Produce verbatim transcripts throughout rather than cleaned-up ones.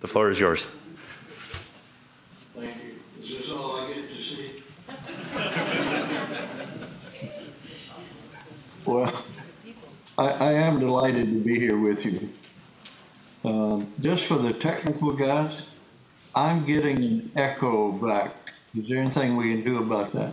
The floor is yours. Thank you. Is this all I get to see? Well, I, I am delighted to be here with you. Um, just for the technical guys, I'm getting an echo back. Is there anything we can do about that?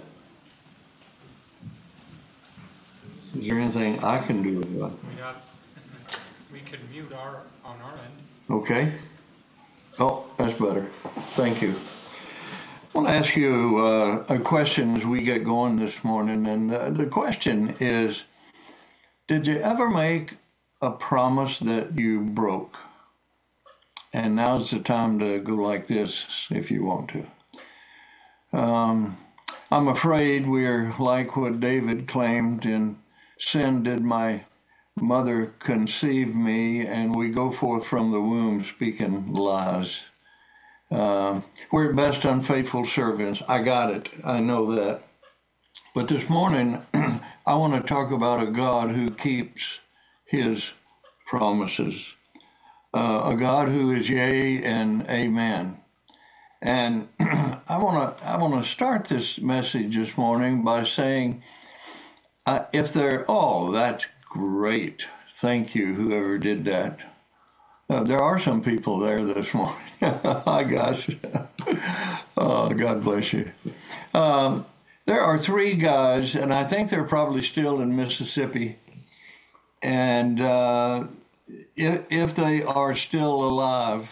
Is there anything I can do about that? We got, we can mute our, on our end. Okay. Oh, that's better. Thank you. I want to ask you uh, a question as we get going this morning. And uh, the question is, did you ever make a promise that you broke? And now's the time to go like this if you want to. Um, I'm afraid we're like what David claimed in sin did my mother conceive me, and we go forth from the womb speaking lies. Uh, we're at best unfaithful servants. I got it. I know that. But this morning, I want to talk about a God who keeps his promises, uh, a God who is yea and amen. And I want to I want to start this message this morning by saying, uh, if they're, oh, that's great. Thank you, whoever did that. Uh, there are some people there this morning. Hi, guys. Oh, God bless you. Um, there are three guys, and I think they're probably still in Mississippi. And uh, if, if they are still alive,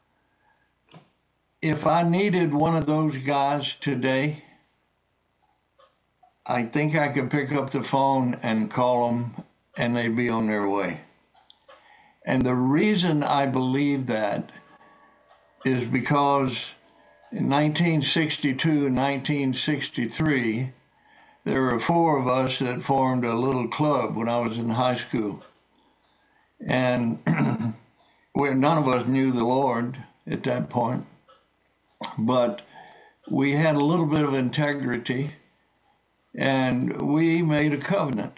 if I needed one of those guys today, I think I could pick up the phone and call them, and they'd be on their way. And the reason I believe that is because in nineteen sixty-two and nineteen sixty-three, there were four of us that formed a little club when I was in high school. And we, none of us knew the Lord at that point, but we had a little bit of integrity, and we made a covenant.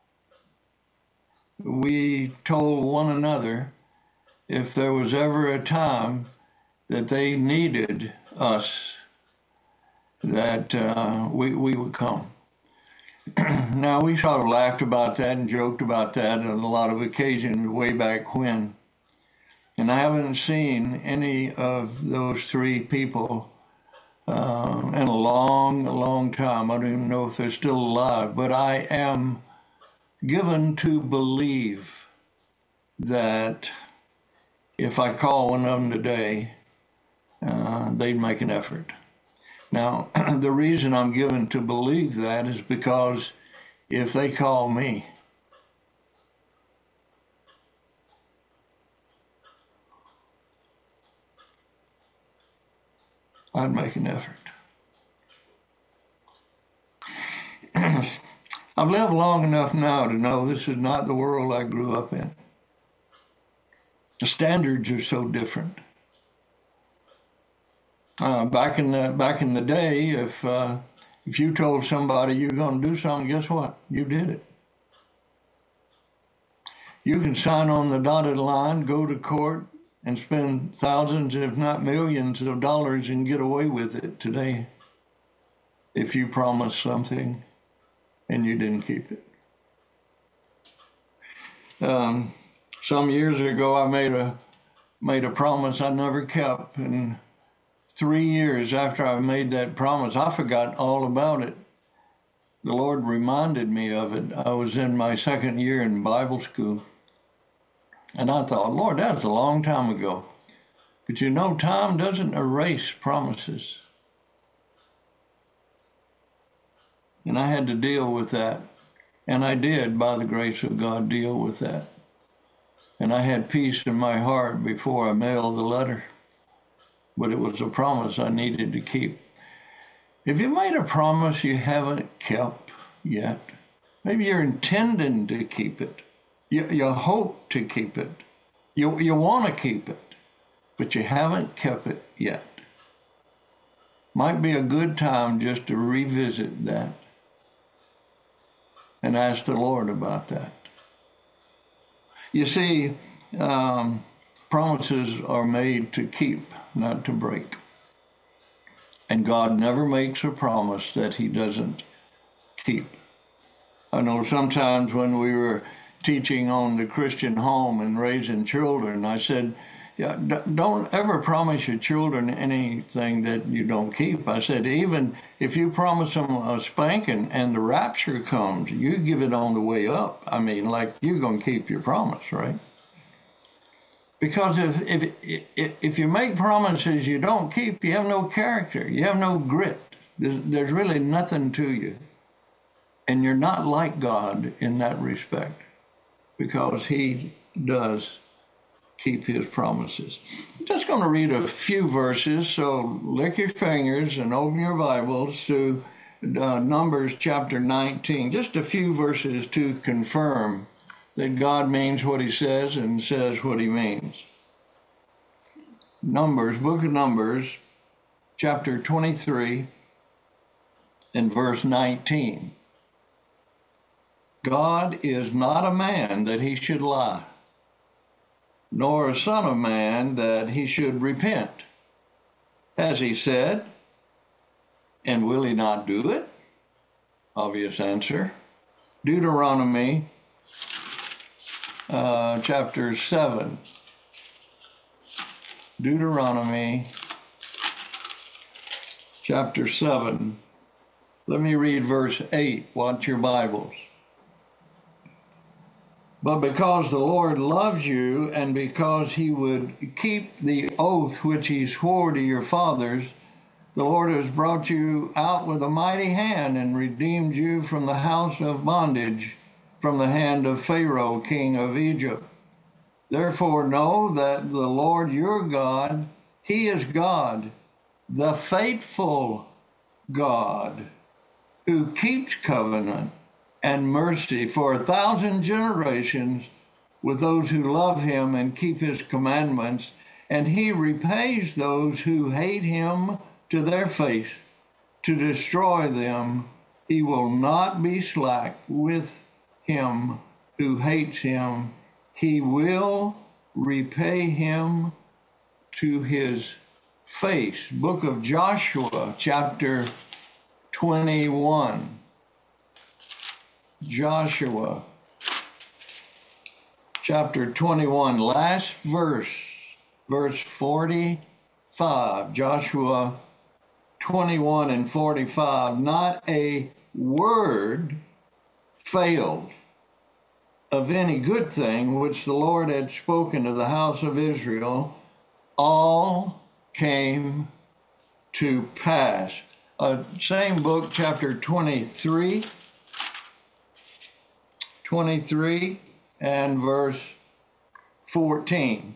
We told one another if there was ever a time that they needed us, that uh, we, we would come. Now, we sort of laughed about that and joked about that on a lot of occasions way back when. And I haven't seen any of those three people uh, in a long, long time. I don't even know if they're still alive, but I am given to believe that if I call one of them today, uh, they'd make an effort. Now, the reason I'm given to believe that is because if they call me, I'd make an effort. I've lived long enough now to know this is not the world I grew up in. The standards are so different. Uh, back in the back in the day, if uh, if you told somebody you're going to do something, guess what? You did it. You can sign on the dotted line, go to court, and spend thousands, if not millions, of dollars and get away with it today if you promise something and you didn't keep it. Um, some years ago, I made a made a promise I never kept, and three years after I made that promise, I forgot all about it. The Lord reminded me of it. I was in my second year in Bible school, and I thought, Lord, that's a long time ago. But you know, time doesn't erase promises. And I had to deal with that. And I did, by the grace of God, deal with that. And I had peace in my heart before I mailed the letter. But it was a promise I needed to keep. If you made a promise you haven't kept yet, maybe you're intending to keep it. You, you hope to keep it. You, you want to keep it, but you haven't kept it yet. Might be a good time just to revisit that and ask the Lord about that. You see, um, Promises are made to keep, not to break. And God never makes a promise that he doesn't keep. I know sometimes when we were teaching on the Christian home and raising children, I said, yeah, don't ever promise your children anything that you don't keep. I said, even if you promise them a spanking and the rapture comes, you give it on the way up. I mean, like, you're going to keep your promise, right? Because if, if, if, if you make promises you don't keep, you have no character. You have no grit. There's, there's really nothing to you. And you're not like God in that respect, because he does keep his promises. I'm just going to read a few verses, so lick your fingers and open your Bibles to uh, Numbers chapter nineteen. Just a few verses to confirm that God means what he says and says what he means. Numbers, book of Numbers, chapter twenty-three and verse nineteen. God is not a man that he should lie, nor a son of man that he should repent. Has he said, and will he not do it? Obvious answer. Deuteronomy uh, chapter seven. Deuteronomy chapter seven. Let me read verse eight. Watch your Bibles. But because the Lord loves you, and because he would keep the oath which he swore to your fathers, the Lord has brought you out with a mighty hand and redeemed you from the house of bondage, from the hand of Pharaoh, king of Egypt. Therefore know that the Lord your God, he is God, the faithful God, who keeps covenant and mercy for a thousand generations with those who love him and keep his commandments, and he repays those who hate him to their face to destroy them. He will not be slack with him who hates him. He will repay him to his face. Book of Joshua, chapter twenty-one. Joshua chapter twenty-one, last verse, verse forty-five. Joshua twenty-one and forty-five. Not a word failed of any good thing which the Lord had spoken to the house of Israel. All came to pass. Uh, same book, chapter twenty-three. twenty-three and verse fourteen.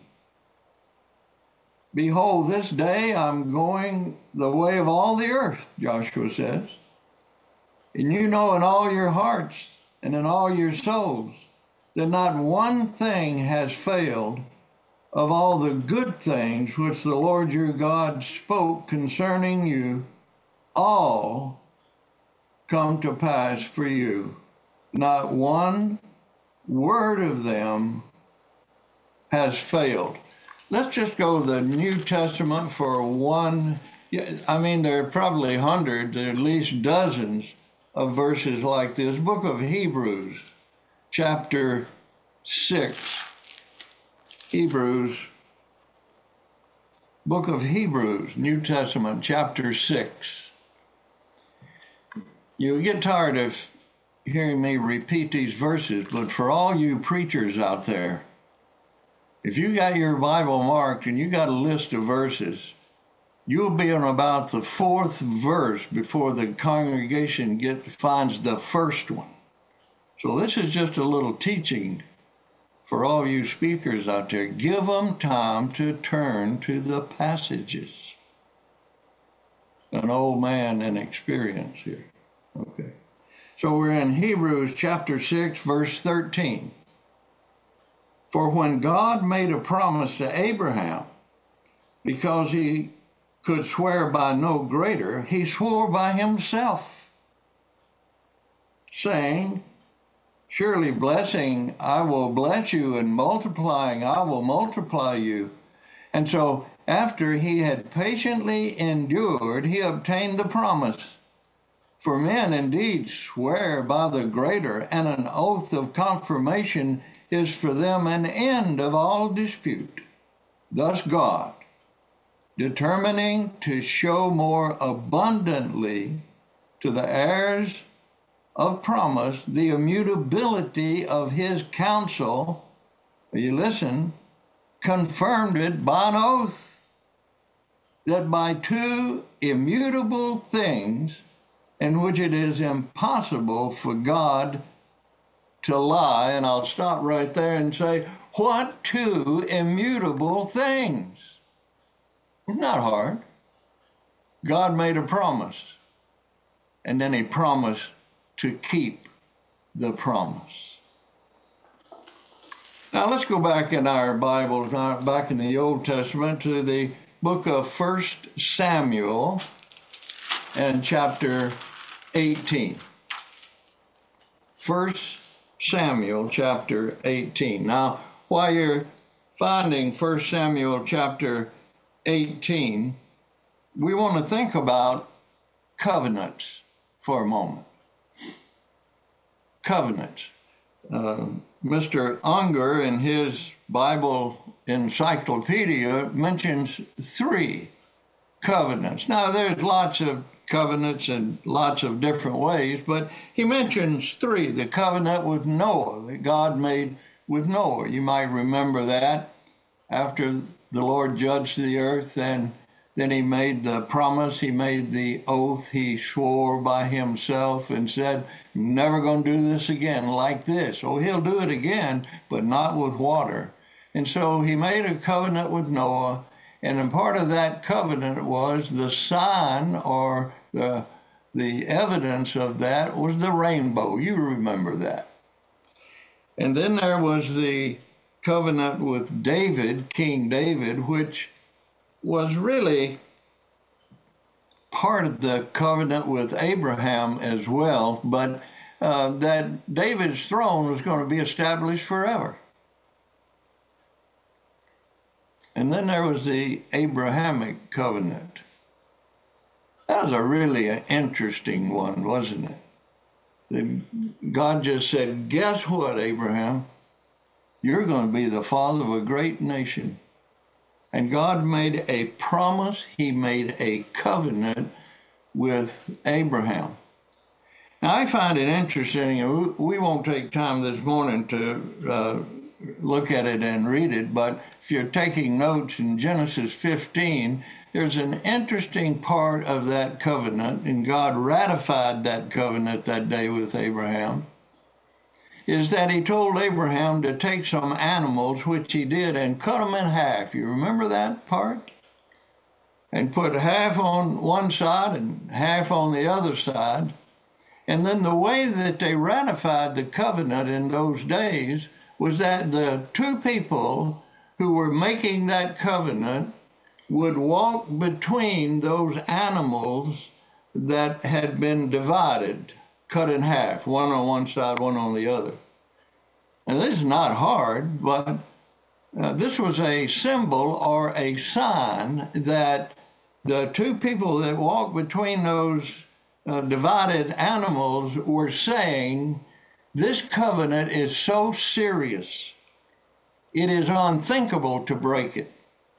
Behold, this day I'm going the way of all the earth, Joshua says. And you know in all your hearts and in all your souls that not one thing has failed of all the good things which the Lord your God spoke concerning you. All come to pass for you. Not one word of them has failed. Let's just go to the New Testament for one. I mean, there are probably hundreds, at least dozens of verses like this. Book of Hebrews, chapter six. Hebrews, book of Hebrews, New Testament, chapter six. You get tired of hearing me repeat these verses, but for all you preachers out there, if you got your Bible marked and you got a list of verses, you'll be on about the fourth verse before the congregation get, finds the first one. So this is just a little teaching for all you speakers out there. Give them time to turn to the passages. An old man in experience here. Okay. So we're in Hebrews chapter six, verse thirteen. For when God made a promise to Abraham, because he could swear by no greater, he swore by himself, saying, Surely blessing, I will bless you, and multiplying, I will multiply you. And so after he had patiently endured, he obtained the promise. For men indeed swear by the greater, and an oath of confirmation is for them an end of all dispute. Thus God, determining to show more abundantly to the heirs of promise the immutability of his counsel, you listen, confirmed it by an oath, that by two immutable things in which it is impossible for God to lie, and I'll stop right there and say, what two immutable things? It's not hard. God made a promise, and then he promised to keep the promise. Now let's go back in our Bibles, back in the Old Testament, to the book of First Samuel and chapter eighteen. First Samuel chapter eighteen. Now, while you're finding First Samuel chapter eighteen, we want to think about covenants for a moment. Covenants. Uh, Mister Unger, in his Bible encyclopedia, mentions three covenants. Now, there's lots of covenants in lots of different ways, but he mentions three. The covenant with Noah that God made with Noah. You might remember that after the Lord judged the earth, and then he made the promise, he made the oath, he swore by himself and said, never going to do this again like this. Oh, he'll do it again, but not with water. And so he made a covenant with Noah, and a part of that covenant was the sign, or the, the evidence of that was the rainbow. You remember that. And then there was the covenant with David, King David, which was really part of the covenant with Abraham as well, but uh, that David's throne was going to be established forever. And then there was the Abrahamic covenant. That was a really interesting one, wasn't it? That God just said, guess what, Abraham? You're going to be the father of a great nation. And God made a promise, he made a covenant with Abraham. Now, I find it interesting, and we won't take time this morning to uh, look at it and read it, but if you're taking notes in Genesis fifteen, there's an interesting part of that covenant, and God ratified that covenant that day with Abraham, is that he told Abraham to take some animals, which he did, and cut them in half. You remember that part? And put half on one side and half on the other side. And then the way that they ratified the covenant in those days was that the two people who were making that covenant would walk between those animals that had been divided, cut in half, one on one side, one on the other. And this is not hard, but uh, this was a symbol or a sign that the two people that walked between those uh, divided animals were saying, this covenant is so serious, it is unthinkable to break it.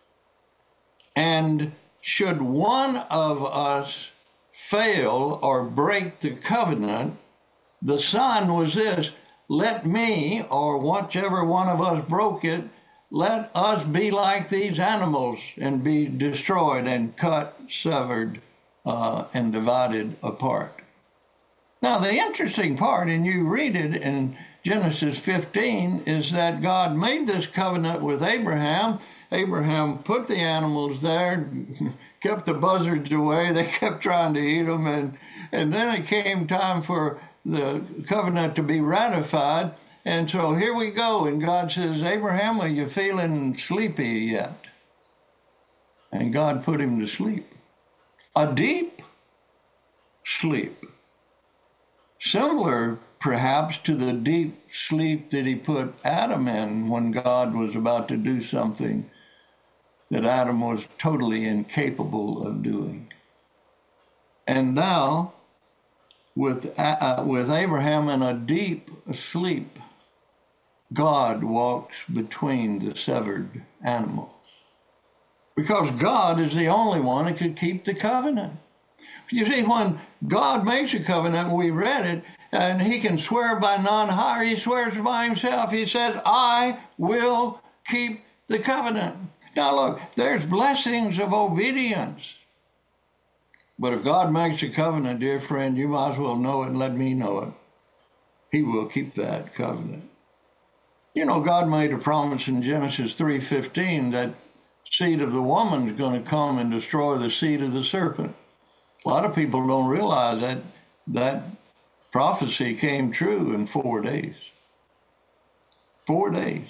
And should one of us fail or break the covenant, the sign was this: let me, or whichever one of us broke it, let us be like these animals and be destroyed and cut, severed, uh, and divided apart. Now, the interesting part, and you read it in Genesis fifteen, is that God made this covenant with Abraham. Abraham put the animals there, kept the buzzards away. They kept trying to eat them. And, and then it came time for the covenant to be ratified. And so here we go. And God says, Abraham, are you feeling sleepy yet? And God put him to sleep. A deep sleep. Similar perhaps to the deep sleep that he put Adam in when God was about to do something that Adam was totally incapable of doing. And now, with, uh, with Abraham in a deep sleep, God walks between the severed animals. Because God is the only one that could keep the covenant. You see, when God makes a covenant, we read it, and he can swear by none higher. He swears by himself. He says, I will keep the covenant. Now look, there's blessings of obedience. But if God makes a covenant, dear friend, you might as well know it and let me know it. He will keep that covenant. You know, God made a promise in Genesis three fifteen that seed of the woman is going to come and destroy the seed of the serpent. A lot of people don't realize that that prophecy came true in four days. Four days.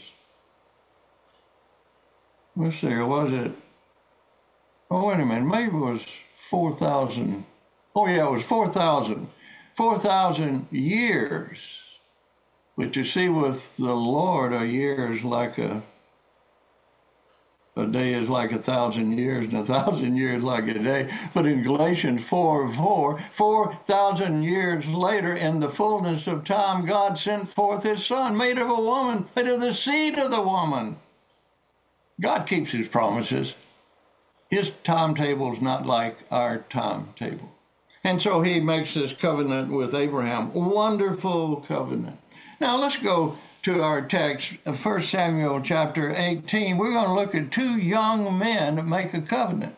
Let's see, was it? Oh, wait a minute. Maybe it was four thousand. Oh, yeah, it was four thousand. four thousand years. But you see, with the Lord, a year is like a A day is like a thousand years, and a thousand years like a day. But in Galatians four four, four thousand years later, in the fullness of time, God sent forth his Son, made of a woman, made of the seed of the woman. God keeps his promises. His timetable is not like our timetable. And so he makes this covenant with Abraham. Wonderful covenant. Now let's go to our text, First Samuel chapter eighteen. We're going to look at two young men that make a covenant.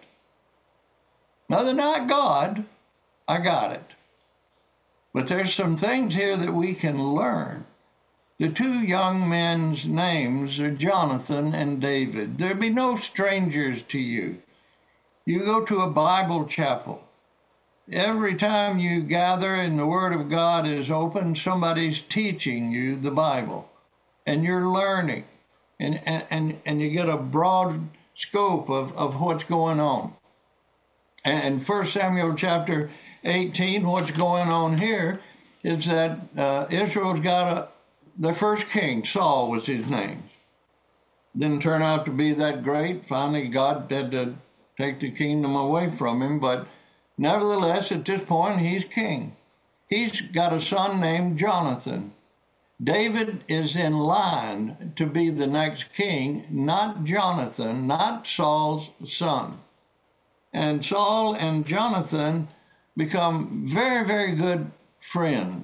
Now, they're not God. I got it. But there's some things here that we can learn. The two young men's names are Jonathan and David. There be no strangers to you. You go to a Bible chapel. Every time you gather and the Word of God is open, somebody's teaching you the Bible. And you're learning, and, and, and you get a broad scope of, of what's going on. And First Samuel chapter eighteen, what's going on here is that uh, Israel's got a, their first king, Saul was his name. Didn't turn out to be that great. Finally, God had to take the kingdom away from him, but nevertheless, at this point, he's king. He's got a son named Jonathan. David is in line to be the next king, not Jonathan, not Saul's son. And Saul and Jonathan become very, very good friends.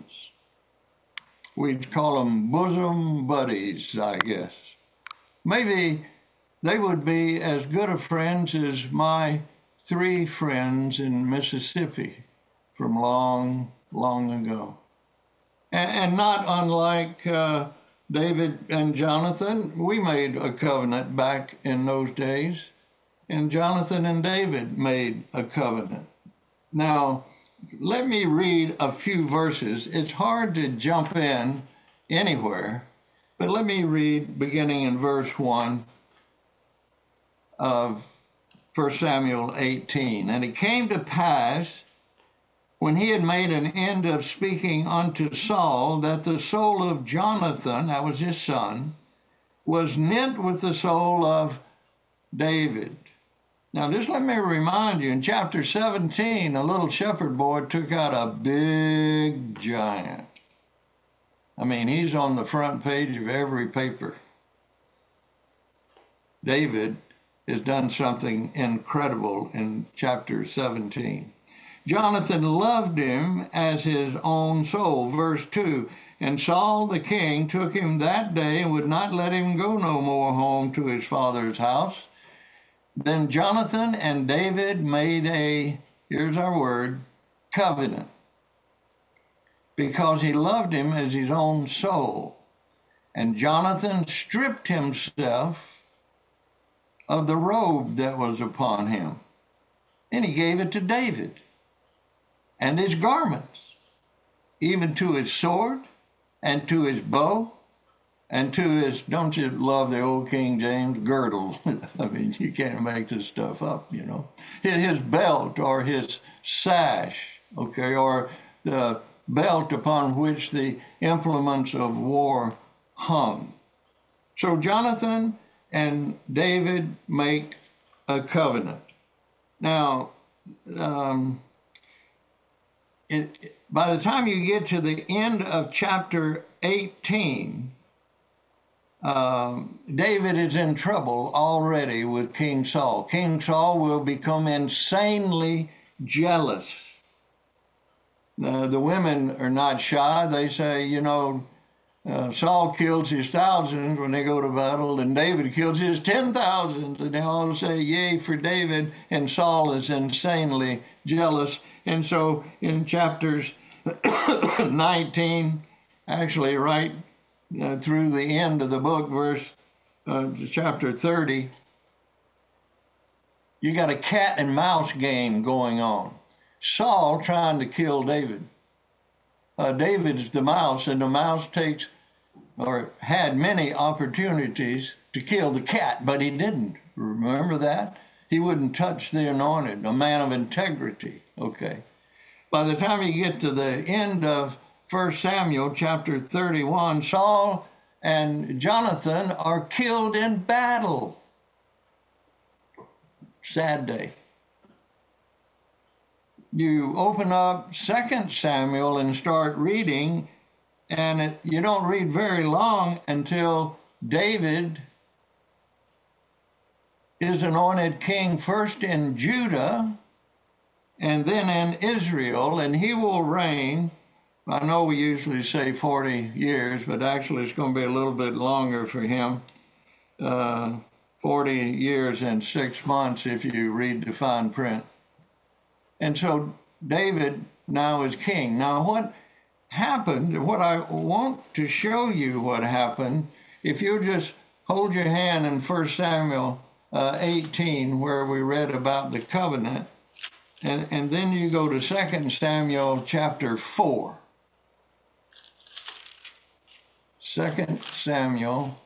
We'd call them bosom buddies, I guess. Maybe they would be as good of friends as my three friends in Mississippi from long, long ago. And not unlike uh, David and Jonathan, we made a covenant back in those days, and Jonathan and David made a covenant. Now, let me read a few verses. It's hard to jump in anywhere, but let me read beginning in verse one of First Samuel eighteen. And it came to pass, when he had made an end of speaking unto Saul, that the soul of Jonathan, that was his son, was knit with the soul of David. Now, just let me remind you, in chapter seventeen, a little shepherd boy took out a big giant. I mean, he's on the front page of every paper. David has done something incredible in chapter seventeen. Jonathan loved him as his own soul. Verse two, and Saul the king took him that day and would not let him go no more home to his father's house. Then Jonathan and David made a, here's our word, covenant, because he loved him as his own soul. And Jonathan stripped himself of the robe that was upon him, and he gave it to David, and his garments, even to his sword, and to his bow, and to his, don't you love the old King James, girdle? I mean, you can't make this stuff up, you know. His belt or his sash, okay, or the belt upon which the implements of war hung. So Jonathan and David make a covenant. Now, um, it, by the time you get to the end of chapter eighteen, um, David is in trouble already with King Saul. King Saul will become insanely jealous. Uh, the women are not shy. They say, you know, uh, Saul kills his thousands when they go to battle, and David kills his ten thousands. And they all say, yay for David, and Saul is insanely jealous. And so in chapters nineteen, actually right uh, through the end of the book, verse uh, chapter thirty, you got a cat and mouse game going on. Saul trying to kill David. Uh, David's the mouse, and the mouse takes or had many opportunities to kill the cat, but he didn't. Remember that? He wouldn't touch the anointed, a man of integrity. Okay. By the time you get to the end of First Samuel chapter thirty-one, Saul and Jonathan are killed in battle. Sad day. You open up Second Samuel and start reading, and it, you don't read very long until David is anointed king first in Judah and then in Israel, and he will reign. I know we usually say forty years, but actually it's going to be a little bit longer for him. Uh, forty years and six months if you read the fine print. And so David now is king. Now what happened, what I want to show you what happened, if you just hold your hand in First Samuel uh, eighteen, where we read about the covenant, and, and then you go to Second Samuel chapter four. Second Samuel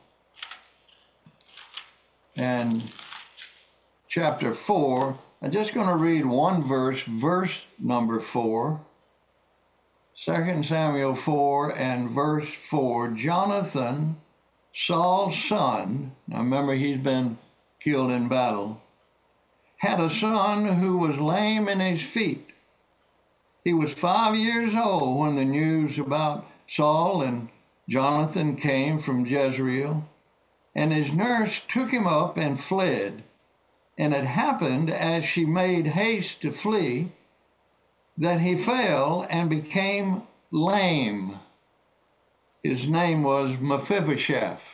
and chapter four. I'm just going to read one verse, verse number four. Second Samuel four and verse four. Jonathan, Saul's son, now remember he's been killed in battle, had a son who was lame in his feet. He was five years old when the news about Saul and Jonathan came from Jezreel, and his nurse took him up and fled. And it happened as she made haste to flee that he fell and became lame. His name was Mephibosheth.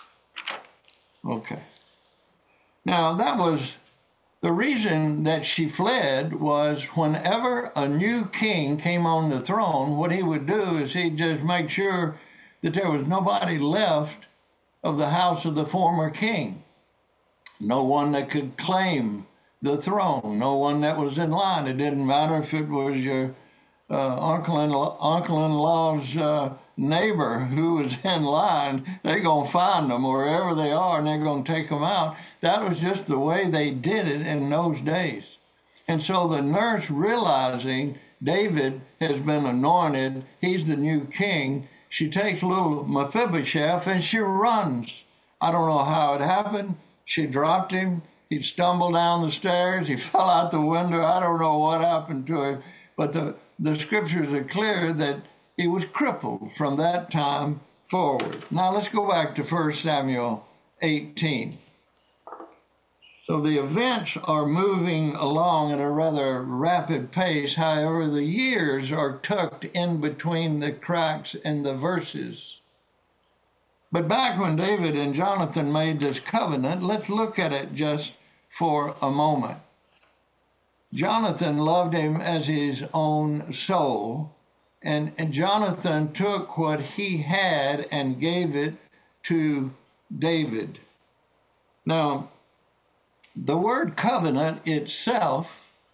Okay. Now that was the reason that she fled, was whenever a new king came on the throne, what he would do is he'd just make sure that there was nobody left of the house of the former king. No one that could claim the throne, no one that was in line. It didn't matter if it was your uh, uncle in uncle-in-law's uh, neighbor who was in line. They're going to find them wherever they are, and they're going to take them out. That was just the way they did it in those days. And so the nurse, realizing David has been anointed, he's the new king, she takes little Mephibosheth and she runs. I don't know how it happened. She dropped him. He stumbled down the stairs. He fell out the window. I don't know what happened to him. But the, the scriptures are clear that he was crippled from that time forward. Now let's go back to First Samuel eighteen. So the events are moving along at a rather rapid pace. However, the years are tucked in between the cracks in the verses. But back when David and Jonathan made this covenant, let's look at it just for a moment. Jonathan loved him as his own soul, and, and Jonathan took what he had and gave it to David. Now, the word covenant itself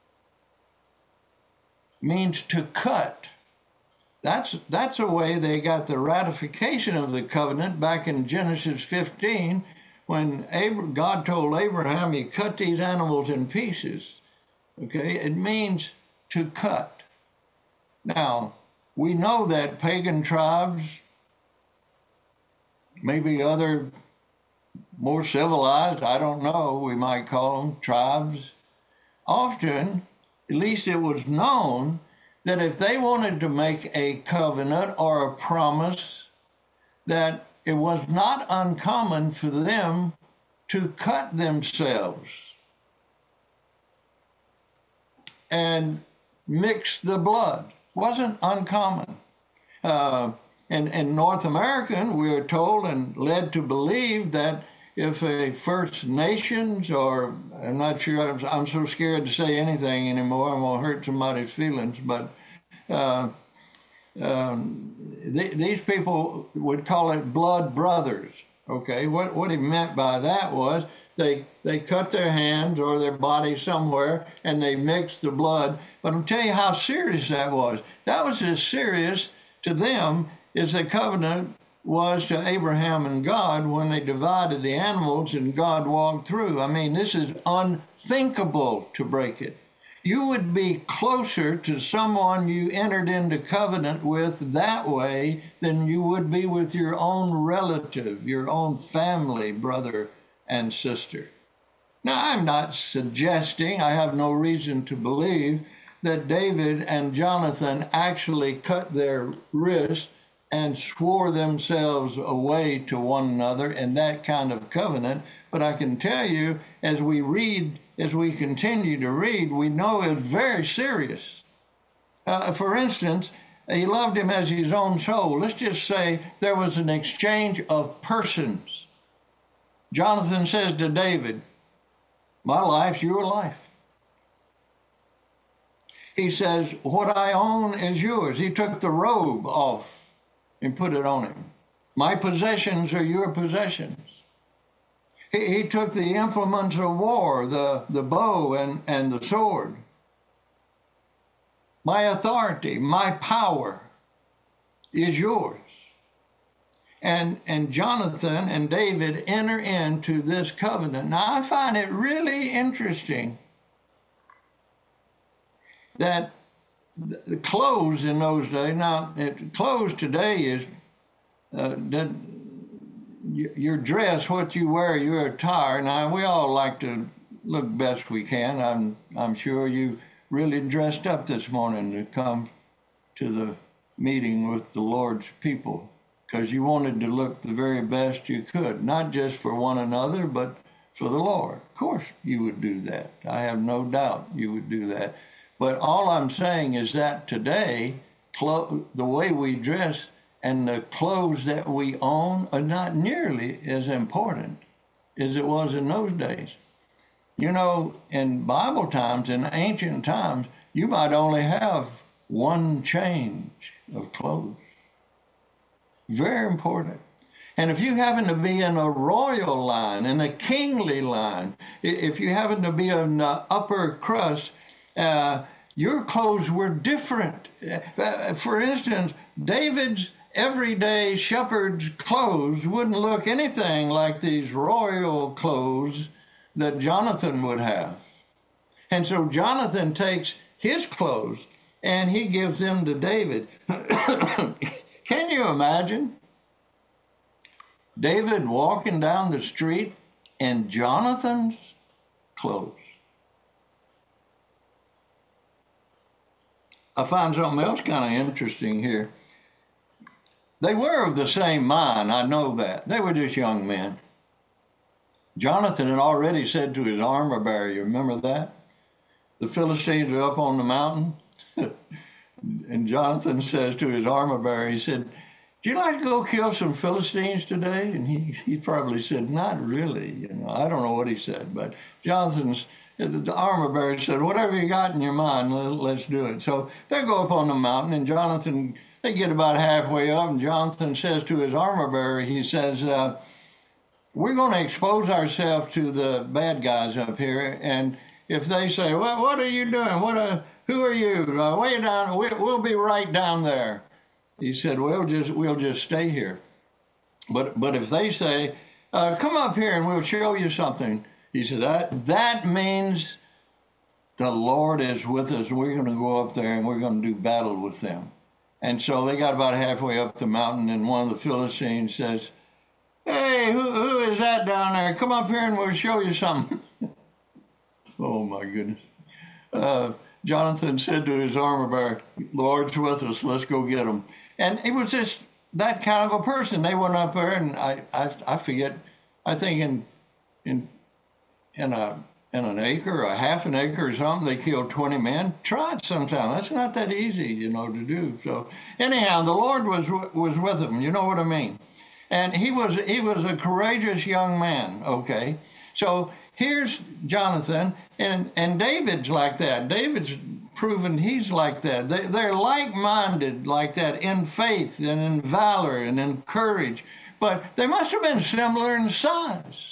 means to cut. That's, that's a way they got the ratification of the covenant back in Genesis fifteen, when Ab- God told Abraham, he cut these animals in pieces. Okay, it means to cut. Now, we know that pagan tribes, maybe other more civilized, I don't know, we might call them tribes, often, at least it was known, that if they wanted to make a covenant or a promise, that it was not uncommon for them to cut themselves and mix the blood. Wasn't uncommon. Uh, and in North American, we are told and led to believe that if a First Nations, or I'm not sure, I'm, I'm so scared to say anything anymore, I'm going to hurt somebody's feelings, but uh, um, th- these people would call it blood brothers. Okay, what, what he meant by that was they they cut their hands or their body somewhere and they mixed the blood. But I'll tell you how serious that was. That was as serious to them as the covenant was to Abraham and God when they divided the animals and God walked through. I mean, this is unthinkable to break it. You would be closer to someone you entered into covenant with that way than you would be with your own relative, your own family, brother and sister. Now, I'm not suggesting, I have no reason to believe, that David and Jonathan actually cut their wrists and swore themselves away to one another in that kind of covenant. But I can tell you, as we read, as we continue to read, we know it's very serious. Uh, for instance, he loved him as his own soul. Let's just say there was an exchange of persons. Jonathan says to David, my life's your life. He says, what I own is yours. He took the robe off and put it on him. My possessions are your possessions. He, he took the implements of war, the, the bow and, and the sword. My authority, my power is yours. And, and Jonathan and David enter into this covenant. Now, I find it really interesting that the clothes in those days, now, it, clothes today is uh, that your dress, what you wear, your attire. Now, we all like to look best we can. I'm, I'm sure you really dressed up this morning to come to the meeting with the Lord's people because you wanted to look the very best you could, not just for one another, but for the Lord. Of course you would do that. I have no doubt you would do that. But all I'm saying is that today, clo- the way we dress and the clothes that we own are not nearly as important as it was in those days. You know, in Bible times, in ancient times, you might only have one change of clothes. Very important. And if you happen to be in a royal line, in a kingly line, if you happen to be in the upper crust, uh, your clothes were different. Uh, for instance, David's everyday shepherd's clothes wouldn't look anything like these royal clothes that Jonathan would have. And so Jonathan takes his clothes and he gives them to David. Can you imagine David walking down the street in Jonathan's clothes? I find something else kind of interesting here. They were of the same mind, I know that. They were just young men. Jonathan had already said to his armor bearer, you remember that? The Philistines are up on the mountain. And Jonathan says to his armor bearer, he said, do you like to go kill some Philistines today? And he, he probably said, not really. You know, I don't know what he said, but Jonathan's, the armor bearer said, whatever you got in your mind, let's do it. So they go up on the mountain, and Jonathan, they get about halfway up, and Jonathan says to his armor bearer, he says, uh, we're going to expose ourselves to the bad guys up here, and if they say, well, what are you doing? What are, who are you? Uh, way down, we, we'll be right down there. He said, we'll just, we'll just stay here. But, but if they say, uh, come up here and we'll show you something, he said, that, that means the Lord is with us. We're going to go up there and we're going to do battle with them. And so they got about halfway up the mountain, and one of the Philistines says, "Hey, who, who is that down there? Come up here and we'll show you something." Oh, my goodness. Uh, Jonathan said to his armor bearer, "The Lord's with us, let's go get him." And it was just that kind of a person. They went up there, and I, I, I forget, I think in, in, in a, in an acre, a half an acre or something, they killed twenty men. Try it sometime. That's not that easy, you know, to do. So anyhow, the Lord was was with him. You know what I mean? And he was he was a courageous young man. Okay, so here's Jonathan, and and David's like that. David's proven he's like that. They, they're like-minded like that in faith and in valor and in courage, but they must have been similar in size.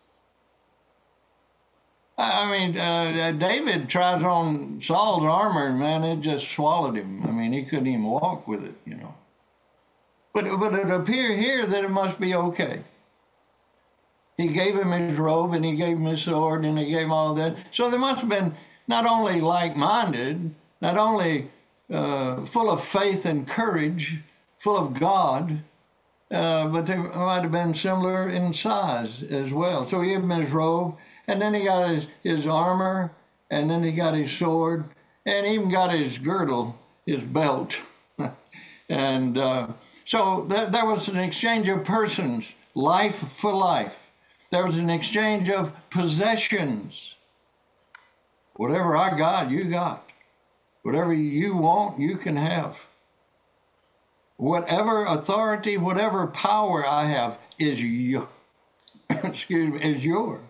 I mean, uh, David tries on Saul's armor, and man, it just swallowed him. I mean, he couldn't even walk with it, you know. But but it appeared here that it must be okay. He gave him his robe, and he gave him his sword, and he gave him all that. So they must have been not only like-minded, not only uh, full of faith and courage, full of God, uh, but they might have been similar in size as well. So he gave him his robe. And then he got his, his armor, and then he got his sword, and even got his girdle, his belt. and uh, so there, there was an exchange of persons, life for life. There was an exchange of possessions. Whatever I got, you got. Whatever you want, you can have. Whatever authority, whatever power I have is you, excuse me, is yours.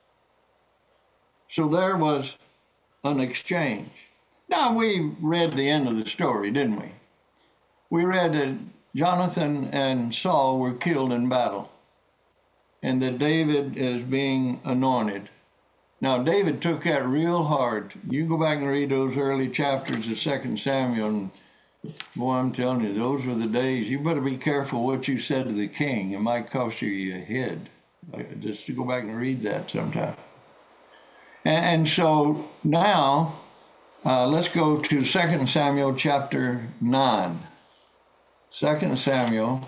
So there was an exchange. Now, we read the end of the story, didn't we? We read that Jonathan and Saul were killed in battle, and that David is being anointed. Now, David took that real hard. You go back and read those early chapters of Second Samuel, and boy, I'm telling you, those were the days. You better be careful what you said to the king. It might cost you your head. Just to go back and read that sometime. And so now, uh, let's go to Second Samuel chapter nine. Second Samuel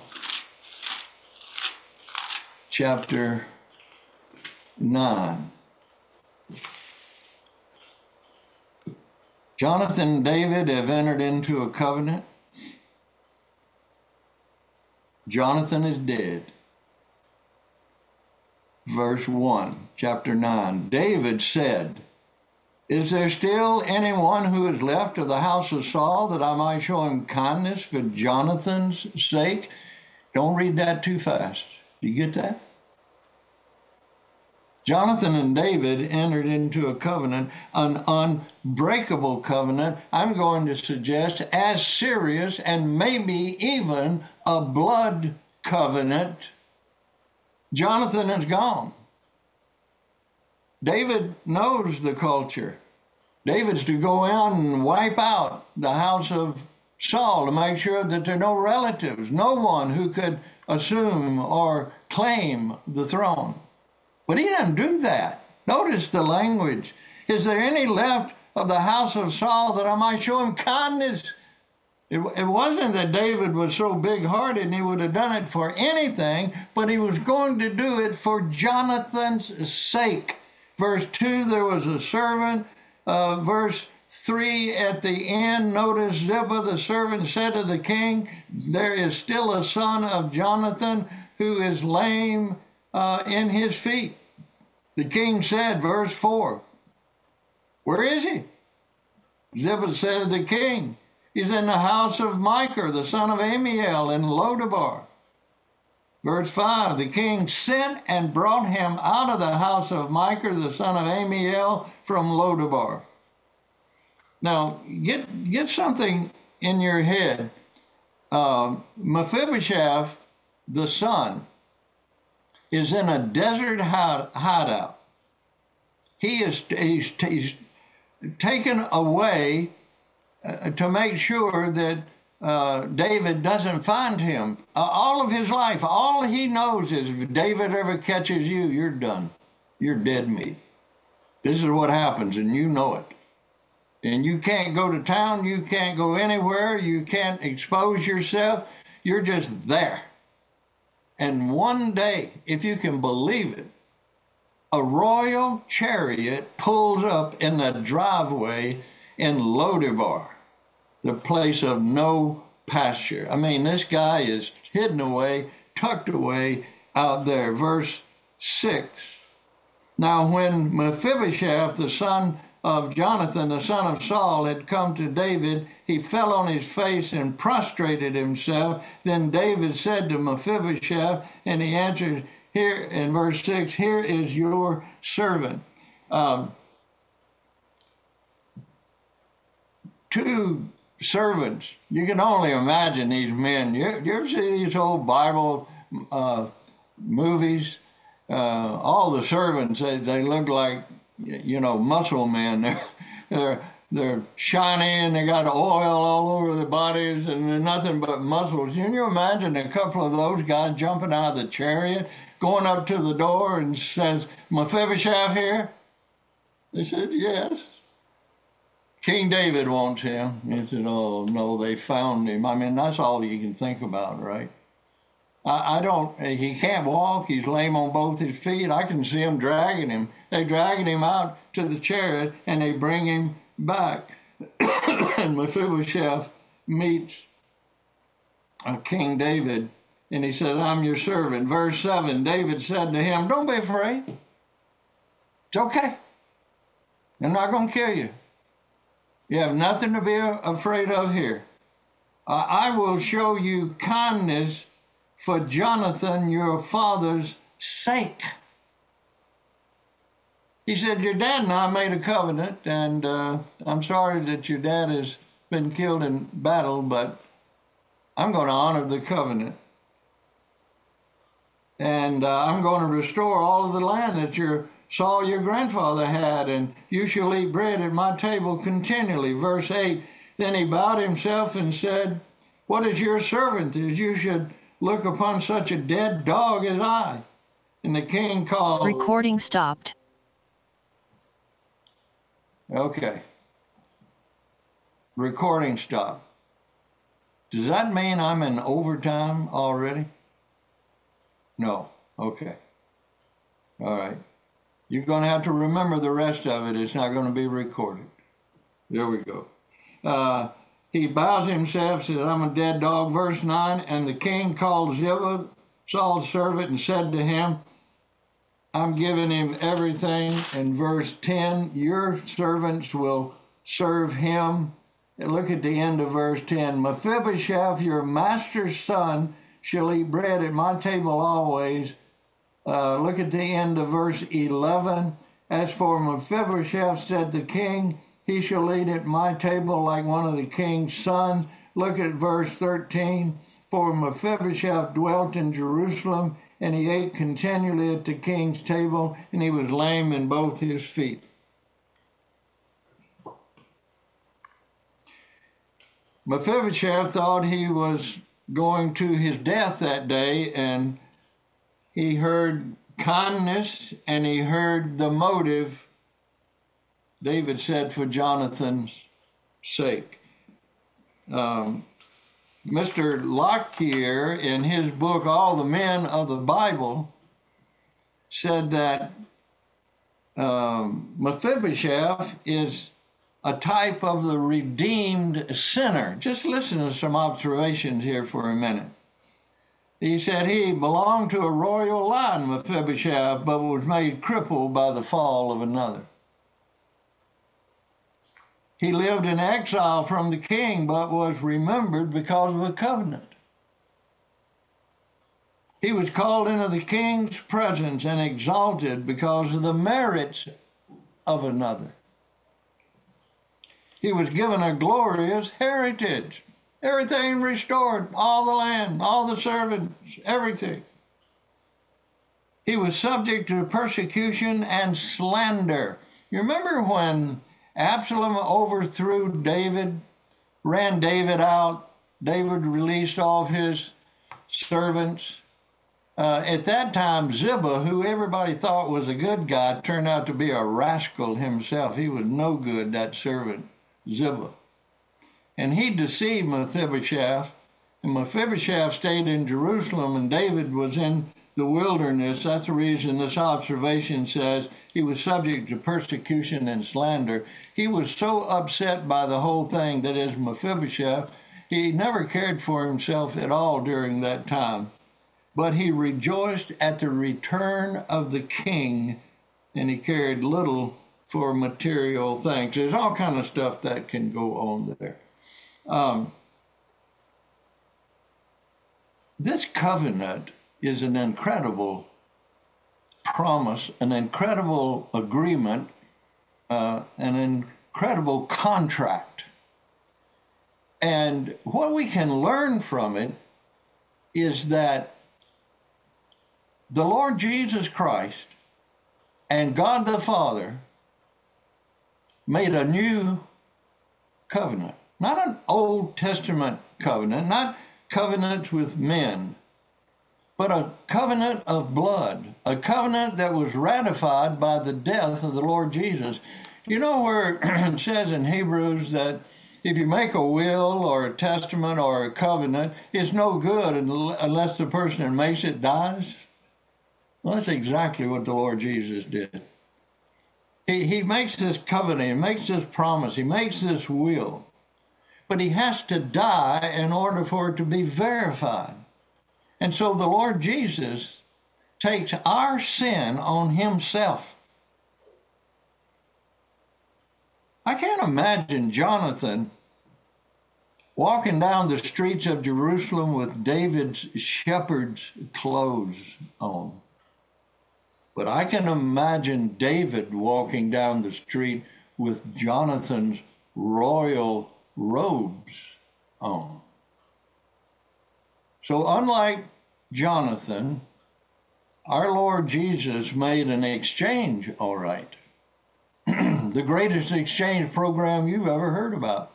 chapter nine. Jonathan and David have entered into a covenant. Jonathan is dead. Verse one, chapter nine. David said, "Is there still anyone who is left of the house of Saul that I might show him kindness for Jonathan's sake?" Don't read that too fast. Do you get that? Jonathan and David entered into a covenant, an unbreakable covenant, I'm going to suggest as serious and maybe even a blood covenant. Jonathan is gone. David knows the culture. David's to go out and wipe out the house of Saul to make sure that there are no relatives, no one who could assume or claim the throne. But he doesn't do that. Notice the language. Is there any left of the house of Saul that I might show him kindness? It, it wasn't that David was so big-hearted and he would have done it for anything, but he was going to do it for Jonathan's sake. Verse two, there was a servant. Uh, verse three, at the end, notice Ziba, the servant, said to the king, "There is still a son of Jonathan who is lame uh, in his feet." The king said, verse four, "Where is he?" Ziba said to the king, "He's in the house of Micah, the son of Amiel, in Lodabar." Verse five, the king sent and brought him out of the house of Micah, the son of Amiel, from Lodabar. Now, get, get something in your head. Uh, Mephibosheth, the son, is in a desert hideout. He is he's, he's taken away uh, to make sure that uh, David doesn't find him. Uh, all of his life, all he knows is if David ever catches you, you're done. You're dead meat. This is what happens, and you know it. and you can't go to town, you can't go anywhere, you can't expose yourself, you're just there. And one day, if you can believe it, a royal chariot pulls up in the driveway in Lodebar, the place of no pasture. I mean, this guy is hidden away, tucked away out there. Verse six. Now, when Mephibosheth, the son of Jonathan, the son of Saul, had come to David, he fell on his face and prostrated himself. Then David said to Mephibosheth, and he answered, here in verse six, here is your servant. Um, two servants, you can only imagine these men. You, you ever see these old Bible uh, movies? Uh, all the servants, they, they look like, you know, muscle men. They're, they're, they're shiny and they got oil all over their bodies and they're nothing but muscles. Can you imagine a couple of those guys jumping out of the chariot, going up to the door and says, Mephibosheth here? They said, yes. King David wants him. He said, oh, no, they found him. I mean, that's all you can think about, right? I, I don't, he can't walk. He's lame on both his feet. I can see them dragging him. They dragging him out to the chariot and they bring him back. And Mephibosheth meets uh, King David and he said, I'm your servant. Verse seven, David said to him, don't be afraid. It's okay. They're not going to kill you. You have nothing to be afraid of here. Uh, I will show you kindness for Jonathan, your father's sake. He said, your dad and I made a covenant, and uh, I'm sorry that your dad has been killed in battle, but I'm going to honor the covenant. And uh, I'm going to restore all of the land that your Saul, your grandfather, had, and you shall eat bread at my table continually. Verse eight, then he bowed himself and said, what is your servant that you should look upon such a dead dog as I? And the king called. Recording stopped. Okay. Recording stopped. Does that mean I'm in overtime already? No. Okay. All right. You're going to have to remember the rest of it. It's not going to be recorded. There we go. Uh, he bows himself, says, I'm a dead dog. Verse nine, and the king called Ziba, Saul's servant, and said to him, I'm giving him everything. And verse ten, your servants will serve him. And look at the end of verse ten. Mephibosheth, your master's son, shall eat bread at my table always. Uh, look at the end of verse eleven. As for Mephibosheth, said the king, he shall eat at my table like one of the king's sons. Look at verse thirteen. For Mephibosheth dwelt in Jerusalem, and he ate continually at the king's table, and he was lame in both his feet. Mephibosheth thought he was going to his death that day, and he heard kindness and he heard the motive, David said, for Jonathan's sake. Um, Mister Lockyer, in his book, All the Men of the Bible, said that um, Mephibosheth is a type of the redeemed sinner. Just listen to some observations here for a minute. He said he belonged to a royal line, Mephibosheth, but was made crippled by the fall of another. He lived in exile from the king, but was remembered because of the covenant. He was called into the king's presence and exalted because of the merits of another. He was given a glorious heritage. Everything restored, all the land, all the servants, everything. He was subject to persecution and slander. You remember when Absalom overthrew David, ran David out, David released all of his servants. Uh, at that time, Ziba, who everybody thought was a good guy, turned out to be a rascal himself. He was no good, that servant Ziba. And he deceived Mephibosheth, and Mephibosheth stayed in Jerusalem, and David was in the wilderness. That's the reason this observation says he was subject to persecution and slander. He was so upset by the whole thing, that is Mephibosheth, he never cared for himself at all during that time. But he rejoiced at the return of the king, and he cared little for material things. There's all kind of stuff that can go on there. Um, this covenant is an incredible promise, an incredible agreement, uh, an incredible contract. And what we can learn from it is that the Lord Jesus Christ and God the Father made a new covenant. Not an Old Testament covenant, not covenants with men, but a covenant of blood, a covenant that was ratified by the death of the Lord Jesus. You know where it says in Hebrews that if you make a will or a testament or a covenant, it's no good unless the person that makes it dies? Well, that's exactly what the Lord Jesus did. He, he makes this covenant, he makes this promise, he makes this will. But he has to die in order for it to be verified. And so the Lord Jesus takes our sin on himself. I can't imagine Jonathan walking down the streets of Jerusalem with David's shepherd's clothes on. But I can imagine David walking down the street with Jonathan's royal robes on. So unlike Jonathan, our Lord Jesus made an exchange, all right. The greatest exchange program you've ever heard about.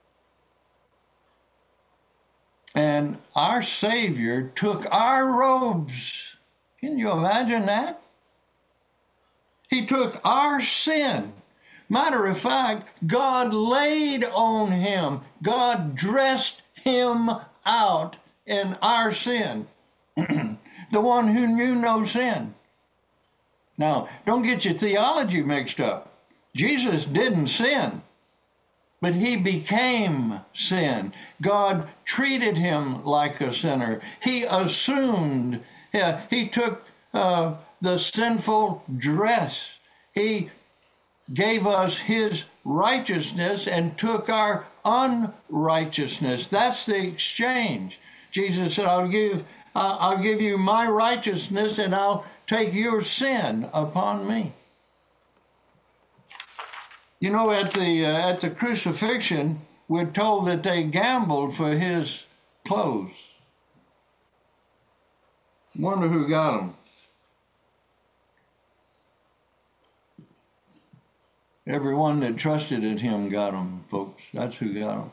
And our Savior took our robes. Can you imagine that? He took our sin. Matter of fact, God laid on him. God dressed him out in our sin. The one who knew no sin. Now, don't get your theology mixed up. Jesus didn't sin, but he became sin. God treated him like a sinner. He assumed, yeah, he took uh, the sinful dress. He gave us his righteousness and took our unrighteousness. That's the exchange. Jesus said, I'll give, uh, I'll give you my righteousness and I'll take your sin upon me. You know, at the, uh, at the crucifixion, we're told that they gambled for his clothes. Wonder who got them. Everyone that trusted in him got them, folks. That's who got them.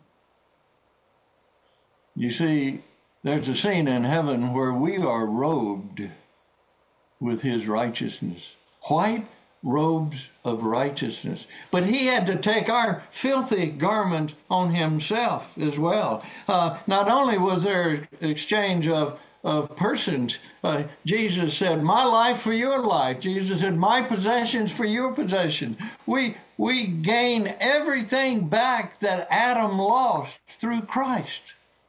You see, there's a scene in heaven where we are robed with his righteousness. White robes of righteousness. But he had to take our filthy garment on himself as well. Uh, not only was there exchange of of persons. Uh, Jesus said, my life for your life. Jesus said, my possessions for your possession. We, we gain everything back that Adam lost through Christ.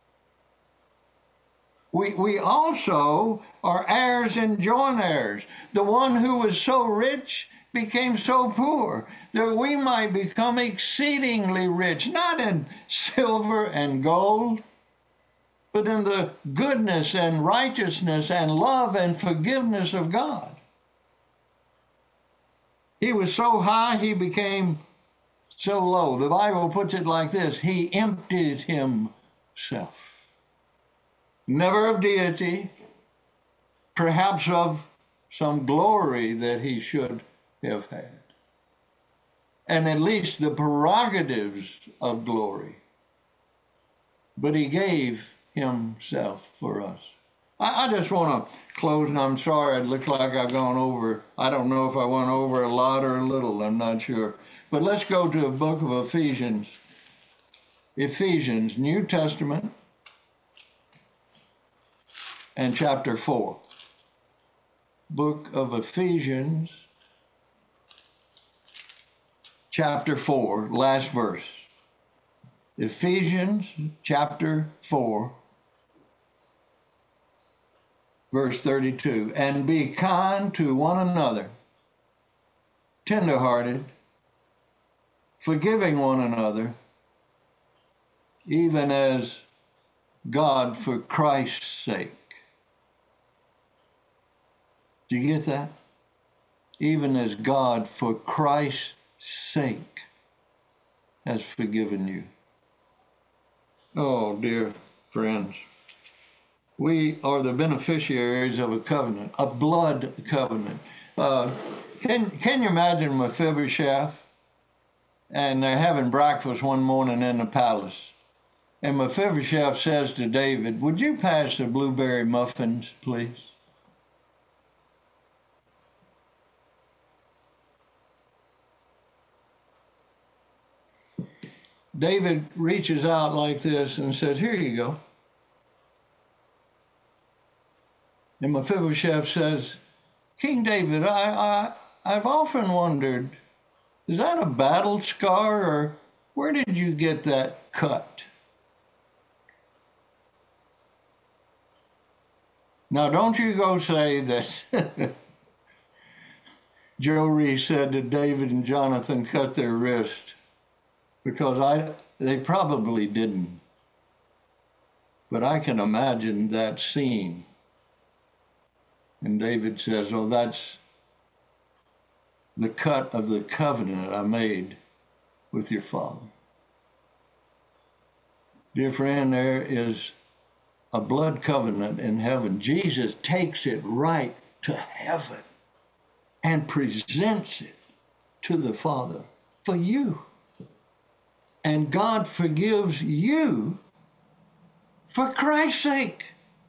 We, we also are heirs and joint heirs. The one who was so rich became so poor that we might become exceedingly rich, not in silver and gold, but in the goodness and righteousness and love and forgiveness of God. He was so high, he became so low. The Bible puts it like this: he emptied himself. Never of deity, perhaps of some glory that he should have had, and at least the prerogatives of glory. But he gave himself for us. I, I just want to close, and I'm sorry it looked like I've gone over. I don't know if I went over a lot or a little. I'm not sure. But let's go to the book of Ephesians. Ephesians, New Testament, and chapter four. Book of Ephesians, chapter four, last verse. Ephesians chapter four, verse thirty-two. And be kind to one another, tenderhearted, forgiving one another, even as God for Christ's sake. Do you get that? Even as God for Christ's sake has forgiven you. Oh, dear friends, we are the beneficiaries of a covenant, a blood covenant. Uh, can, can you imagine Mephibosheth? And they're having breakfast one morning in the palace. And Mephibosheth says to David, would you pass the blueberry muffins, please? David reaches out like this and says, here you go. And Mephibosheth says, King David, I, I, I've often wondered, is that a battle scar, or where did you get that cut? Now, don't you go say that Joe Reese said that David and Jonathan cut their wrist, because I they probably didn't. But I can imagine that scene. And David says, oh, that's the cut of the covenant I made with your father. Dear friend, there is a blood covenant in heaven. Jesus takes it right to heaven and presents it to the Father for you. And God forgives you for Christ's sake.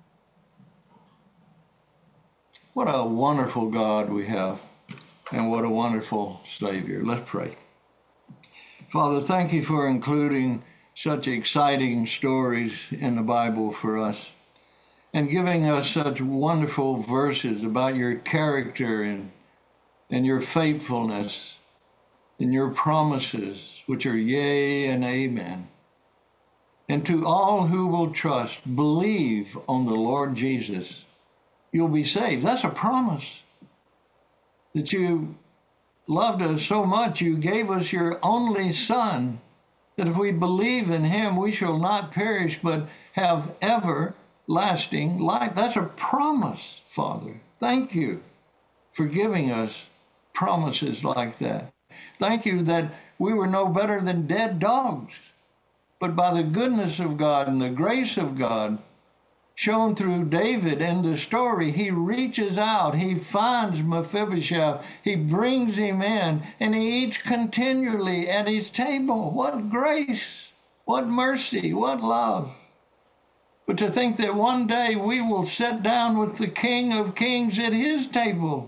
What a wonderful God we have, and what a wonderful Savior. Let's pray. Father, thank you for including such exciting stories in the Bible for us, and giving us such wonderful verses about your character and, and your faithfulness and your promises, which are yea and amen. And to all who will trust, believe on the Lord Jesus, you'll be saved. That's a promise. That you loved us so much, you gave us your only Son, that if we believe in him, we shall not perish, but have everlasting life. That's a promise, Father. Thank you for giving us promises like that. Thank you that we were no better than dead dogs, but by the goodness of God and the grace of God shown through David in the story, he reaches out, he finds Mephibosheth, he brings him in, and he eats continually at his table. What grace, what mercy, what love. But to think that one day we will sit down with the King of Kings at his table.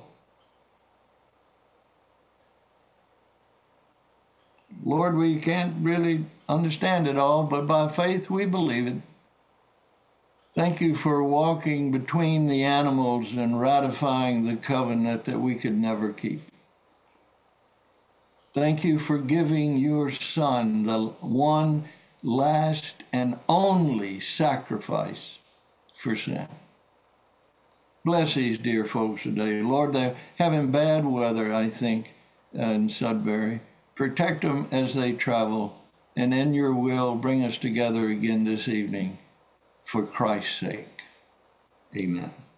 Lord, we can't really understand it all, but by faith we believe it. Thank you for walking between the animals and ratifying the covenant that we could never keep. Thank you for giving your Son the one last and only sacrifice for sin. Bless these dear folks today. Lord, they're having bad weather, I think, in Sudbury. Protect them as they travel, and in your will, bring us together again this evening for Christ's sake. Amen.